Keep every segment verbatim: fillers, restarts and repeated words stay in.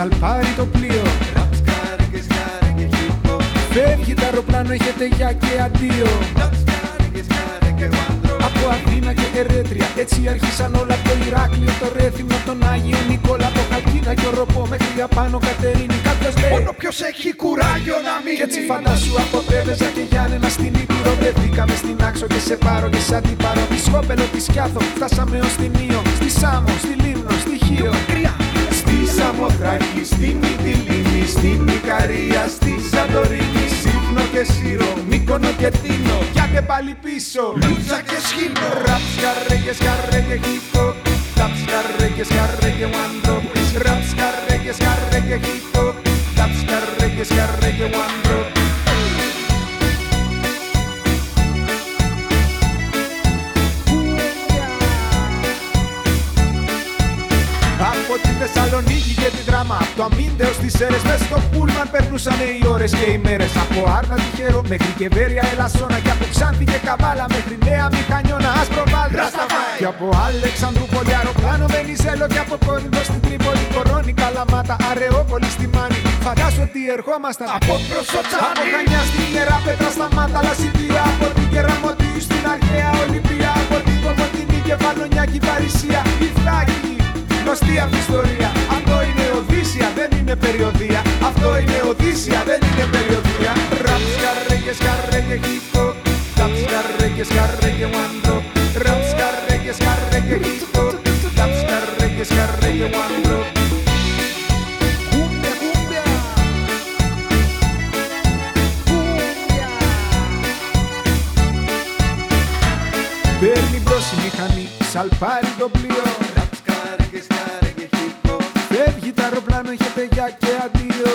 σαλπάρει το πλοίο. Φεύγει το αεροπλάνο, έχετε γεια και αντίο. Από Αθήνα και Ερέτρια, έτσι άρχισαν όλα από το Ηράκλειο, το Ρέθυμνο, τον Άγιο Νικόλα, από Χαλκίνα και Οροπό μέχρι απάνω Κατερίνη. Κάποιος λέει μόνο ποιος έχει κουράγιο να μείνει. Κι έτσι φαντάσου από Πρέβεζα και Γιάννενα στην Ήπειρο. Βρεθήκαμε στην Άξο και σε πάρω και σαν την πάρω. Τη Σκόπελο, τη Σκιάθο, φτάσαμε ως την Ήο. Στη Σάμο, στη Λίμνο, στη Χίο. Στη Σαμοθράκη, στη Μυτιλήνη, στην Ικαρία, στη Σαντορίνη, Σύφνο και Σύρο, Μύκονο και Τίνο. Πιάτε πάλι πίσω, Λούτσα και Σχήνο. Ραψ, καρέ και σκαρέ και χιτό. Ραψ, καρέ και σκαρέ και βάντρο. Ραψ, καρέ και σκαρέ και χιτό. Ραψ, καρέ και σκαρέ και βάντρο. Από τη Θεσσαλονίκη και τη Δράμα, από το Αμύντεο στις Σέρρες, μες στο πούλμαν περνούσαν οι ώρες και οι μέρες. Από Άρτα τυχερό μέχρι και Βέρεια Ελασσόνα, και από Ξάνθη και Καβάλα μέχρι Νέα Μηχανιώνα, Άσπρο Βάλτρα, και από Αλεξανδρούπολη αεροπλάνο Βενιζέλο, και από Κόρινθο στην Τρίπολη, Κορώνη, Καλαμάτα, Αρεόπολη στη Μάνη. Φαντάσου ότι ερχόμασταν από Προσοτσάνη, από Χανιά στην Ιερά Πέτρα, στα Μάταλα, Σιδία, από την Κεραμωτίου στην Αρχαία Ολυμπία, από την Κομωτινή και Βαλονιάκη, Παρισία, Ιθάκη. Γνωστή αυτή ιστορία. Αυτό είναι Οδύσσια, δεν είναι περιοδία. Αυτό είναι Οδύσσια, δεν είναι περιοδία. Ραψ, καρέ και σκαρέ και χιτό. Ραψ, καρέ και σκαρέ και βάντρο. Ραψ, καρέ και σκαρέ και χιτό. Ραψ, καρέ και σκαρέ και βάντρο. Κούμπια, κούμπια. Κούμπια. Παίρνει μπρος η μηχανή, σαλπάρει το πλοίο. Φεύγει το αεροπλάνο, έχετε γεια και αντίο.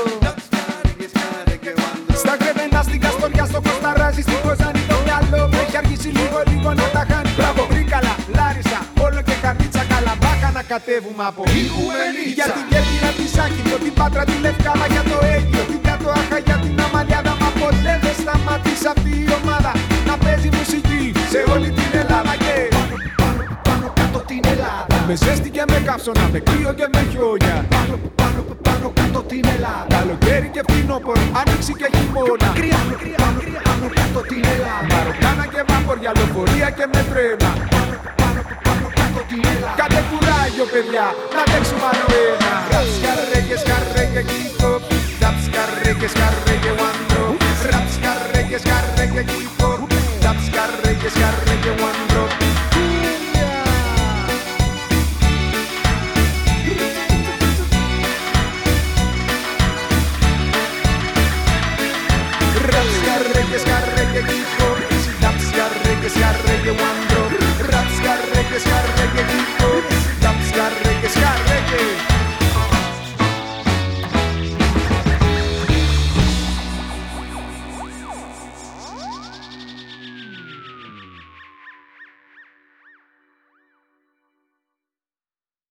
Στα Κρεβενά, στην Καστοριά, στο Κοσταράζι, στην Κοζάνη το μυαλό μου έχει αργήσει λίγο λίγο να τα χάνει. Μπράβο, Τρίκαλα, Λάρισα, Όλο και Καρνίτσα, Καλαμπάκα να κατέβουμε από Ιγουμενίτσα. Για την Κέρκυρα, τη Σάκυνο, την Πάτρα, τη Λευκάδα, για το Αίγυο, την Κατοάχα, για την Αμαλιάδα. Μα ποτέ δεν σταματήσει αυτή η ομάδα να παίζει μουσική σε όλη την Ελλάδα. Και πάνω, πάνω, κάτω την Ελλάδα. με ζέστη και με καύσωνα, με κρύο και με χιόνια. Πάνω, πάνω, πάνω, κάτω την Ελλάδα. Καλοκαίρι και φθινόπωρο, άνοιξη και χειμώνα. Κρύα, κρύα, κρύα, πάνω, κάτω την Ελλάδα. Μαροκάνα και βάπορια, λεωφορεία και με τρένα. Πάνω, πάνω, πάνω, κάτω την Ελλάδα. Κάντε κουράγιο παιδιά, να παίξουμε άλλο ένα. Ραψ, καρέ και σκαρέ και χιτό. Ραψ, καρέ και σκαρέ και one.